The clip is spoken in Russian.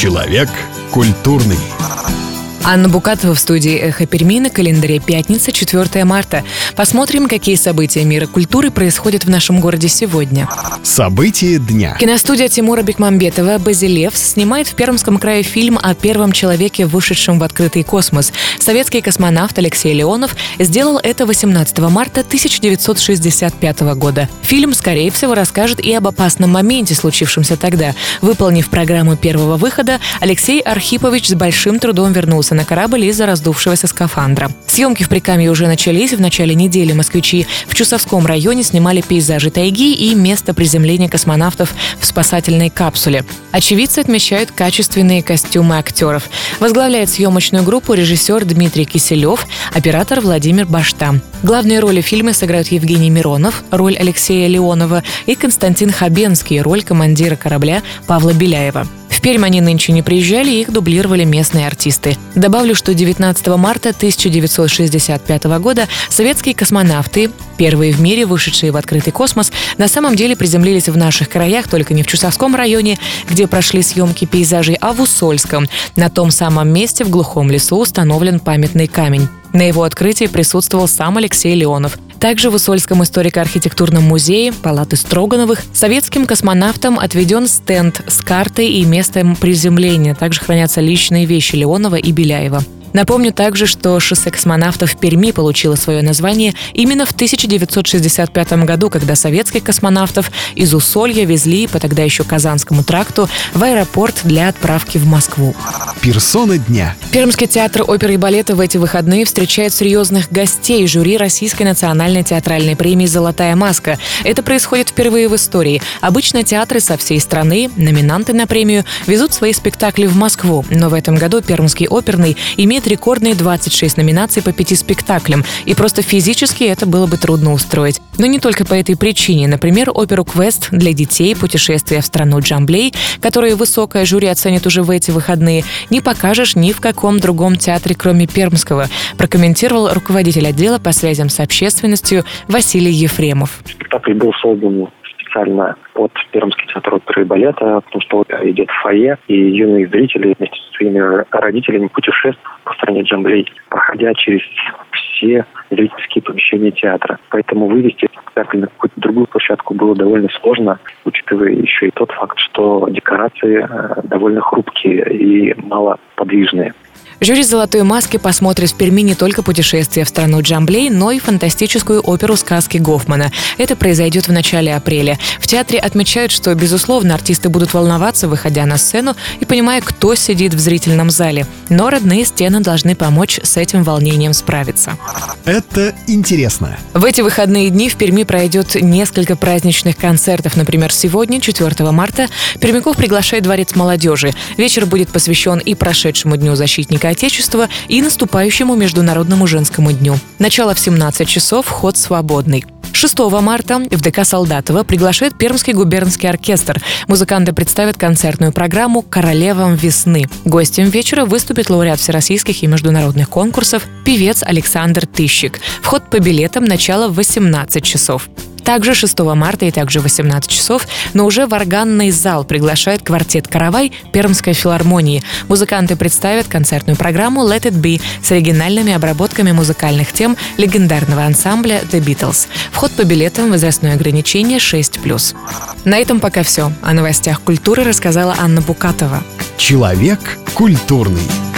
Человек культурный. Анна Букатова в студии «Эхо Перми», на календаре пятница, 4 марта. Посмотрим, какие события мира культуры происходят в нашем городе сегодня. События дня. Киностудия Тимура Бекмамбетова «Базилевс» снимает в Пермском крае фильм о первом человеке, вышедшем в открытый космос. Советский космонавт Алексей Леонов сделал это 18 марта 1965 года. Фильм, скорее всего, расскажет и об опасном моменте, случившемся тогда. Выполнив программу первого выхода, Алексей Архипович с большим трудом вернулся на корабль из-за раздувшегося скафандра. Съемки в Прикамье уже начались. В начале недели москвичи в Чусовском районе снимали пейзажи тайги и место приземления космонавтов в спасательной капсуле. Очевидцы отмечают качественные костюмы актеров. Возглавляет съемочную группу режиссер Дмитрий Киселев, оператор Владимир Башта. Главные роли в фильме сыграют Евгений Миронов, роль Алексея Леонова, и Константин Хабенский, роль командира корабля Павла Беляева. В Пермь они нынче не приезжали, их дублировали местные артисты. Добавлю, что 19 марта 1965 года советские космонавты, первые в мире вышедшие в открытый космос, на самом деле приземлились в наших краях, только не в Чусовском районе, где прошли съемки пейзажей, а в Усольском. На том самом месте в глухом лесу установлен памятный камень. На его открытии присутствовал сам Алексей Леонов. Также в Усольском историко-архитектурном музее Палаты Строгановых советским космонавтам отведен стенд с картой и местом приземления. Также хранятся личные вещи Леонова и Беляева. Напомню также, что шоссе космонавтов в Перми получило свое название именно в 1965 году, когда советских космонавтов из Усолья везли по тогда еще Казанскому тракту в аэропорт для отправки в Москву. Персона дня. Пермский театр оперы и балета в эти выходные встречает серьезных гостей жюри Российской национальной театральной премии «Золотая маска». Это происходит впервые в истории. Обычно театры со всей страны, номинанты на премию, везут свои спектакли в Москву. Но в этом году Пермский оперный имеет рекордные 26 номинаций по 5 спектаклям, и просто физически это было бы трудно устроить. Но не только по этой причине. Например, оперу «Квест» для детей «Путешествие в страну Джамблей», которую высокое жюри оценит уже в эти выходные, не покажешь ни в каком другом театре, кроме Пермского, прокомментировал руководитель отдела по связям с общественностью Василий Ефремов. Спектакль был создан специально под Пермский театр оперы и балета, потому что опера идет в фойе, и юные зрители вместе со своими родителями путешествуют по стране Джамблей, проходя через все зрительские помещения театра. Поэтому вывести спектакль на какую-то другую площадку было довольно сложно, учитывая еще и тот факт, что декорации довольно хрупкие и малоподвижные. Жюри «Золотой маски» посмотрит в Перми не только «Путешествие в страну Джамблей», но и фантастическую оперу «Сказки Гофмана». Это произойдет в начале апреля. В театре отмечают, что, безусловно, артисты будут волноваться, выходя на сцену и понимая, кто сидит в зрительном зале. Но родные стены должны помочь с этим волнением справиться. Это интересно. В эти выходные дни в Перми пройдет несколько праздничных концертов. Например, сегодня, 4 марта, пермяков приглашает Дворец молодежи. Вечер будет посвящен и прошедшему Дню защитника Отечества, и наступающему Международному женскому дню. Начало в 17 часов, вход свободный. 6 марта в ДК Солдатова приглашает Пермский губернский оркестр. Музыканты представят концертную программу «Королевам весны». Гостем вечера выступит лауреат всероссийских и международных конкурсов, певец Александр Тыщик. Вход по билетам, начало в 18 часов. Также 6 марта и также в 18 часов, но уже в органный зал приглашает квартет «Каравай» Пермской филармонии. Музыканты представят концертную программу «Let It Be» с оригинальными обработками музыкальных тем легендарного ансамбля The Beatles. Вход по билетам, возрастное ограничение 6+. На этом пока все. О новостях культуры рассказала Анна Букатова. Человек культурный.